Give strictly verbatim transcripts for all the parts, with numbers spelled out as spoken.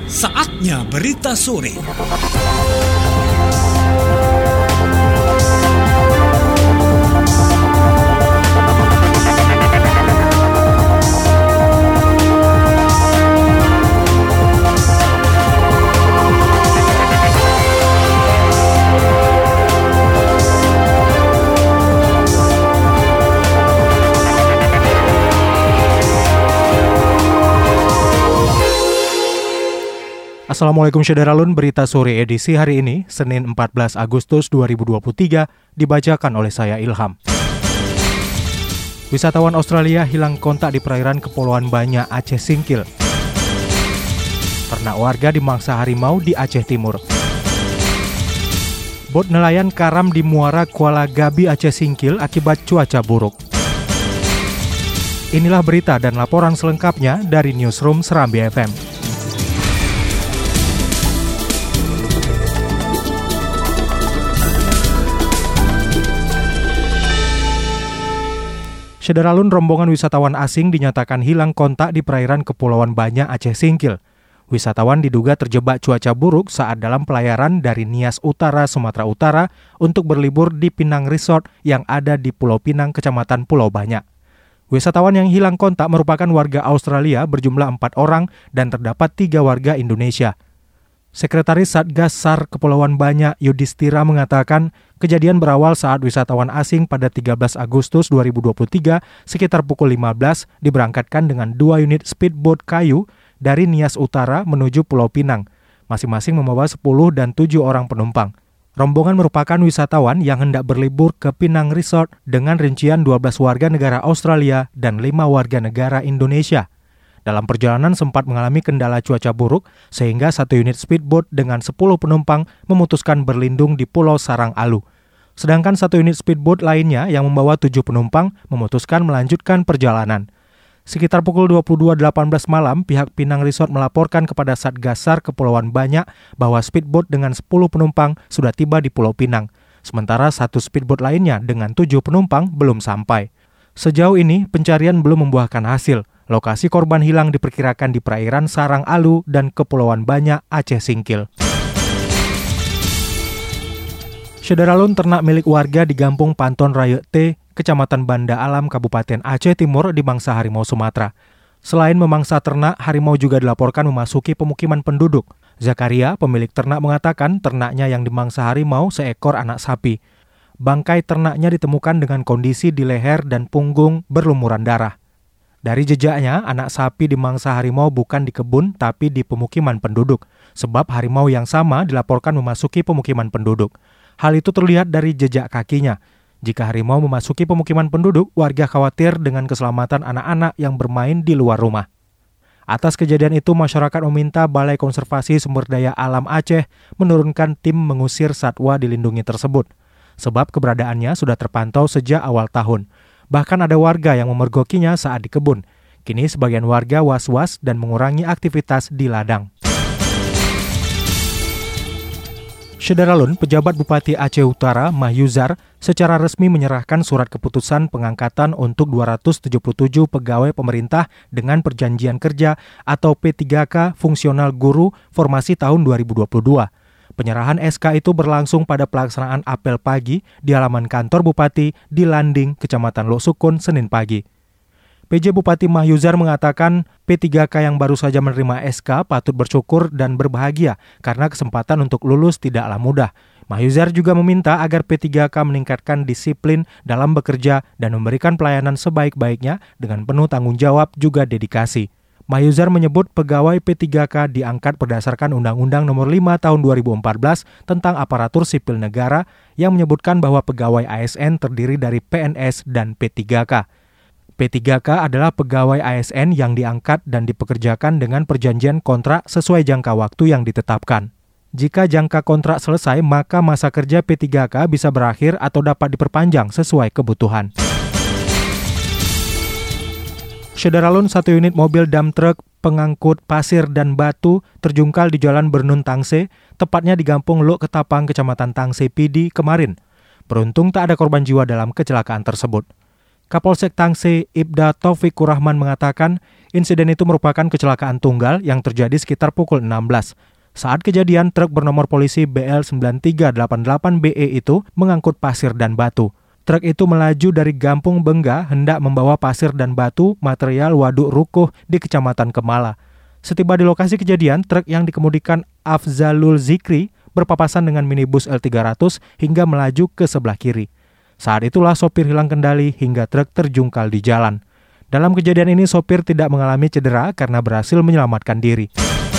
Saatnya berita sore. Assalamualaikum Syederalun, berita sore edisi hari ini, Senin empat belas Agustus dua ribu dua puluh tiga, dibacakan oleh saya Ilham. Wisatawan Australia hilang kontak di perairan Kepulauan Banyak, Aceh Singkil. Ternak warga dimangsa harimau di Aceh Timur. Bot nelayan karam di Muara Kuala Gabi, Aceh Singkil akibat cuaca buruk. Inilah berita dan laporan selengkapnya dari Newsroom Serambi F M. Syederalun, rombongan wisatawan asing dinyatakan hilang kontak di perairan Kepulauan Banyak, Aceh Singkil. Wisatawan diduga terjebak cuaca buruk saat dalam pelayaran dari Nias Utara, Sumatera Utara untuk berlibur di Pinang Resort yang ada di Pulau Pinang, Kecamatan Pulau Banyak. Wisatawan yang hilang kontak merupakan warga Australia berjumlah empat orang dan terdapat tiga warga Indonesia. Sekretaris Satgas SAR Kepulauan Banyak Yudhistira mengatakan kejadian berawal saat wisatawan asing pada tiga belas Agustus dua ribu dua puluh tiga sekitar pukul lima belas diberangkatkan dengan dua unit speedboat kayu dari Nias Utara menuju Pulau Pinang, masing-masing membawa sepuluh dan tujuh orang penumpang. Rombongan merupakan wisatawan yang hendak berlibur ke Pinang Resort dengan rincian dua belas warga negara Australia dan lima warga negara Indonesia. Dalam perjalanan sempat mengalami kendala cuaca buruk sehingga satu unit speedboat dengan sepuluh penumpang memutuskan berlindung di Pulau Sarang Alu. Sedangkan satu unit speedboat lainnya yang membawa tujuh penumpang memutuskan melanjutkan perjalanan. Sekitar pukul dua puluh dua delapan belas malam, pihak Pinang Resort melaporkan kepada Satgas SAR Kepulauan Banyak bahwa speedboat dengan sepuluh penumpang sudah tiba di Pulau Pinang. Sementara satu speedboat lainnya dengan tujuh penumpang belum sampai. Sejauh ini pencarian belum membuahkan hasil. Lokasi korban hilang diperkirakan di perairan Sarang Alu dan Kepulauan Banyak, Aceh Singkil. Syederalun, ternak milik warga di Gampung Panton Raya T, Kecamatan Banda Alam, Kabupaten Aceh Timur dimangsa harimau Sumatera. Selain memangsa ternak, harimau juga dilaporkan memasuki pemukiman penduduk. Zakaria, pemilik ternak, mengatakan ternaknya yang dimangsa harimau seekor anak sapi. Bangkai ternaknya ditemukan dengan kondisi di leher dan punggung berlumuran darah. Dari jejaknya, anak sapi dimangsa harimau bukan di kebun tapi di pemukiman penduduk, sebab harimau yang sama dilaporkan memasuki pemukiman penduduk. Hal itu terlihat dari jejak kakinya. Jika harimau memasuki pemukiman penduduk, warga khawatir dengan keselamatan anak-anak yang bermain di luar rumah. Atas kejadian itu, masyarakat meminta Balai Konservasi Sumber Daya Alam Aceh menurunkan tim mengusir satwa dilindungi tersebut, sebab keberadaannya sudah terpantau sejak awal tahun. Bahkan ada warga yang memergokinya saat di kebun. Kini sebagian warga was-was dan mengurangi aktivitas di ladang. Syederalun, pejabat Bupati Aceh Utara, Mahyuzar, secara resmi menyerahkan surat keputusan pengangkatan untuk dua ratus tujuh puluh tujuh pegawai pemerintah dengan perjanjian kerja atau P tiga K fungsional guru formasi tahun dua ribu dua puluh dua. Penyerahan S K itu berlangsung pada pelaksanaan apel pagi di halaman kantor Bupati di Landing, Kecamatan Lok Sukun, Senin pagi. P J Bupati Mahyuzar mengatakan P tiga K yang baru saja menerima S K patut bersyukur dan berbahagia karena kesempatan untuk lulus tidaklah mudah. Mahyuzar juga meminta agar P tiga K meningkatkan disiplin dalam bekerja dan memberikan pelayanan sebaik-baiknya dengan penuh tanggung jawab juga dedikasi. Mahyuzar menyebut pegawai P tiga K diangkat berdasarkan Undang-Undang Nomor lima Tahun dua ribu empat belas tentang Aparatur Sipil Negara yang menyebutkan bahwa pegawai A S N terdiri dari P N S dan P tiga K. P tiga K adalah pegawai A S N yang diangkat dan dipekerjakan dengan perjanjian kontrak sesuai jangka waktu yang ditetapkan. Jika jangka kontrak selesai, maka masa kerja P tiga K bisa berakhir atau dapat diperpanjang sesuai kebutuhan. Syederalun, satu unit mobil dump truck pengangkut pasir dan batu terjungkal di Jalan Bernun Tangse, tepatnya di Gampung Lok Ketapang, Kecamatan Tangse P D kemarin. Beruntung tak ada korban jiwa dalam kecelakaan tersebut. Kapolsek Tangse, Ibda Taufikur Rahman mengatakan, Insiden itu merupakan kecelakaan tunggal yang terjadi sekitar pukul enam belas. Saat kejadian, truk bernomor polisi B L sembilan tiga delapan delapan B E itu mengangkut pasir dan batu. Truk itu melaju dari Gampung Bengga hendak membawa pasir dan batu material waduk rukuh di Kecamatan Kemala. Setiba di lokasi kejadian, truk yang dikemudikan Afzalul Zikri berpapasan dengan minibus L tiga ratus hingga melaju ke sebelah kiri. Saat itulah sopir hilang kendali hingga truk terjungkal di jalan. Dalam kejadian ini, sopir tidak mengalami cedera karena berhasil menyelamatkan diri.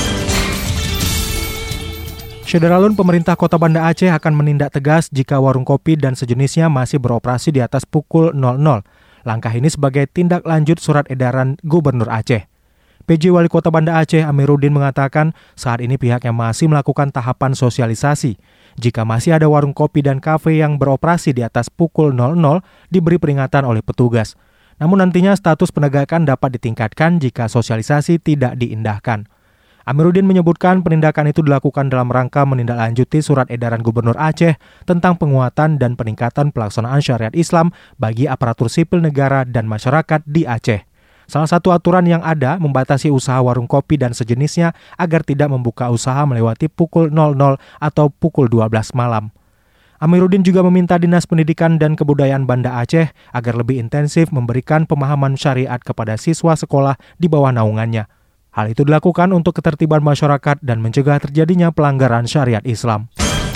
Syederalun, pemerintah Kota Banda Aceh akan menindak tegas jika warung kopi dan sejenisnya masih beroperasi di atas pukul nol nol. Langkah ini sebagai tindak lanjut surat edaran Gubernur Aceh. P J Wali Kota Banda Aceh Amiruddin mengatakan saat ini pihaknya masih melakukan tahapan sosialisasi. Jika masih ada warung kopi dan kafe yang beroperasi di atas pukul nol nol, diberi peringatan oleh petugas. Namun nantinya status penegakan dapat ditingkatkan jika sosialisasi tidak diindahkan. Amiruddin menyebutkan penindakan itu dilakukan dalam rangka menindaklanjuti surat edaran Gubernur Aceh tentang penguatan dan peningkatan pelaksanaan syariat Islam bagi aparatur sipil negara dan masyarakat di Aceh. Salah satu aturan yang ada membatasi usaha warung kopi dan sejenisnya agar tidak membuka usaha melewati pukul nol nol atau pukul dua belas malam. Amiruddin juga meminta Dinas Pendidikan dan Kebudayaan Banda Aceh agar lebih intensif memberikan pemahaman syariat kepada siswa sekolah di bawah naungannya. Hal itu dilakukan untuk ketertiban masyarakat dan mencegah terjadinya pelanggaran syariat Islam.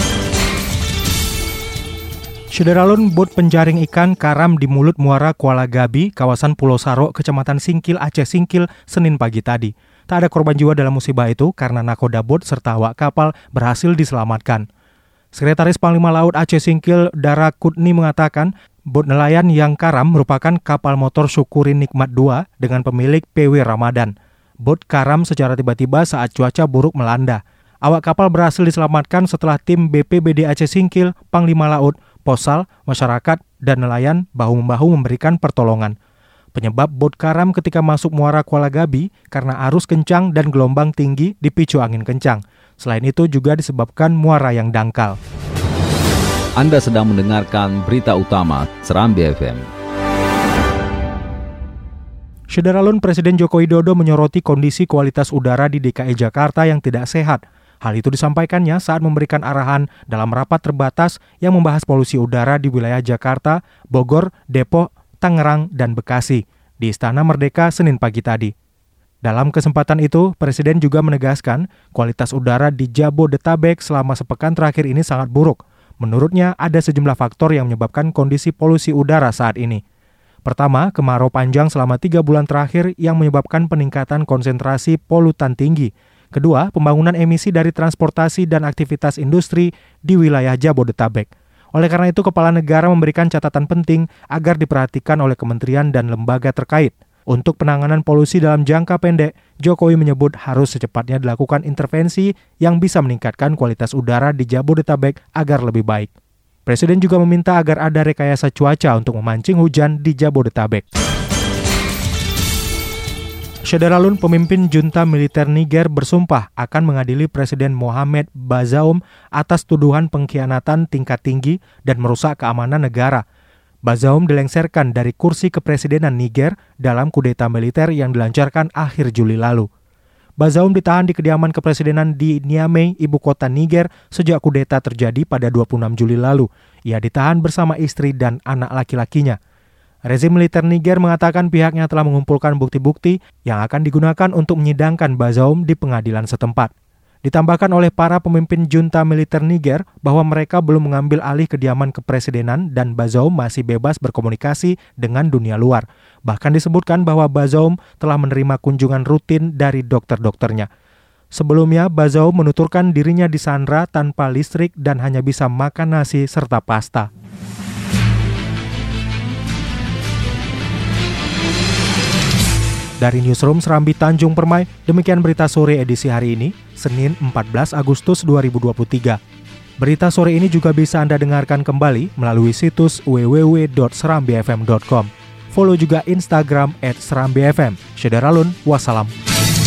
Syederalun, bot penjaring ikan karam di Mulut Muara Kuala Gabi, kawasan Pulau Sarok, Kecamatan Singkil, Aceh Singkil, Senin pagi tadi. Tak ada korban jiwa dalam musibah itu karena nakoda bot serta awak kapal berhasil diselamatkan. Sekretaris Panglima Laut Aceh Singkil, Dara Kutni mengatakan, bot nelayan yang karam merupakan kapal motor Syukuri Nikmat dua dengan pemilik P W Ramadan. Bot karam secara tiba-tiba saat cuaca buruk melanda. Awak kapal berhasil diselamatkan setelah tim B P B D Aceh Singkil, Panglima Laut, Posal, masyarakat, dan nelayan bahu-membahu memberikan pertolongan. Penyebab bot karam ketika masuk Muara Kuala Gabi karena arus kencang dan gelombang tinggi dipicu angin kencang. Selain itu juga disebabkan muara yang dangkal. Anda sedang mendengarkan berita utama Serambi F M. Syederalun, Presiden Joko Widodo menyoroti kondisi kualitas udara di D K I Jakarta yang tidak sehat. Hal itu disampaikannya saat memberikan arahan dalam rapat terbatas yang membahas polusi udara di wilayah Jakarta, Bogor, Depok, Tangerang, dan Bekasi di Istana Merdeka Senin pagi tadi. Dalam kesempatan itu, Presiden juga menegaskan kualitas udara di Jabodetabek selama sepekan terakhir ini sangat buruk. Menurutnya, ada sejumlah faktor yang menyebabkan kondisi polusi udara saat ini. Pertama, kemarau panjang selama tiga bulan terakhir yang menyebabkan peningkatan konsentrasi polutan tinggi. Kedua, pembangunan emisi dari transportasi dan aktivitas industri di wilayah Jabodetabek. Oleh karena itu, Kepala Negara memberikan catatan penting agar diperhatikan oleh kementerian dan lembaga terkait. Untuk penanganan polusi dalam jangka pendek, Jokowi menyebut harus secepatnya dilakukan intervensi yang bisa meningkatkan kualitas udara di Jabodetabek agar lebih baik. Presiden juga meminta agar ada rekayasa cuaca untuk memancing hujan di Jabodetabek. Syederalun, pemimpin junta militer Niger bersumpah akan mengadili Presiden Mohamed Bazoum atas tuduhan pengkhianatan tingkat tinggi dan merusak keamanan negara. Bazoum dilengsarkan dari kursi kepresidenan Niger dalam kudeta militer yang dilancarkan akhir Juli lalu. Bazoum ditahan di kediaman kepresidenan di Niamey, ibu kota Niger, sejak kudeta terjadi pada dua puluh enam Juli lalu. Ia ditahan bersama istri dan anak laki-lakinya. Rezim militer Niger mengatakan pihaknya telah mengumpulkan bukti-bukti yang akan digunakan untuk menyidangkan Bazoum di pengadilan setempat. Ditambahkan oleh para pemimpin junta militer Niger bahwa mereka belum mengambil alih kediaman kepresidenan dan Bazoum masih bebas berkomunikasi dengan dunia luar. Bahkan disebutkan bahwa Bazoum telah menerima kunjungan rutin dari dokter-dokternya. Sebelumnya, Bazoum menuturkan dirinya disandra tanpa listrik dan hanya bisa makan nasi serta pasta. Dari Newsroom Serambi Tanjung Permai, demikian berita sore edisi hari ini, Senin empat belas Agustus dua ribu dua puluh tiga. Berita sore ini juga bisa Anda dengarkan kembali melalui situs w w w dot serambi f m dot com. Follow juga Instagram at serambi f m. Syederalun, wassalam.